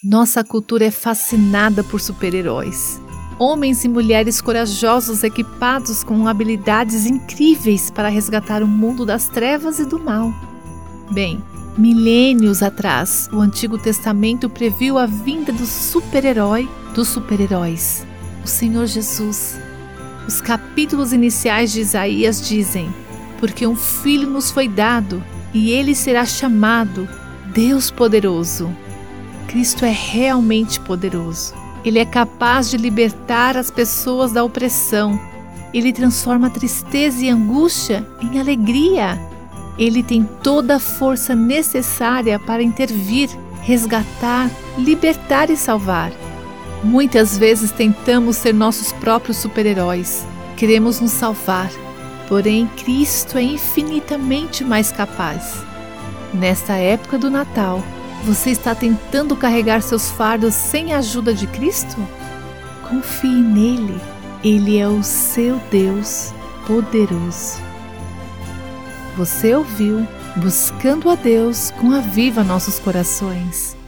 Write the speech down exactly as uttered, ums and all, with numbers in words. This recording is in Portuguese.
Nossa cultura é fascinada por super-heróis. Homens e mulheres corajosos equipados com habilidades incríveis para resgatar o mundo das trevas e do mal. Bem, milênios atrás, o Antigo Testamento previu a vinda do super-herói dos super-heróis, o Senhor Jesus. Os capítulos iniciais de Isaías dizem: porque um filho nos foi dado, e ele será chamado Deus Poderoso. Cristo é realmente poderoso. Ele é capaz de libertar as pessoas da opressão. Ele transforma a tristeza e angústia em alegria. Ele tem toda a força necessária para intervir, resgatar, libertar e salvar. Muitas vezes tentamos ser nossos próprios super-heróis. Queremos nos salvar. Porém, Cristo é infinitamente mais capaz. Nesta época do Natal, você está tentando carregar seus fardos sem a ajuda de Cristo? Confie nele. Ele é o seu Deus poderoso. Você ouviu Buscando a Deus com Aviva Nossos Corações.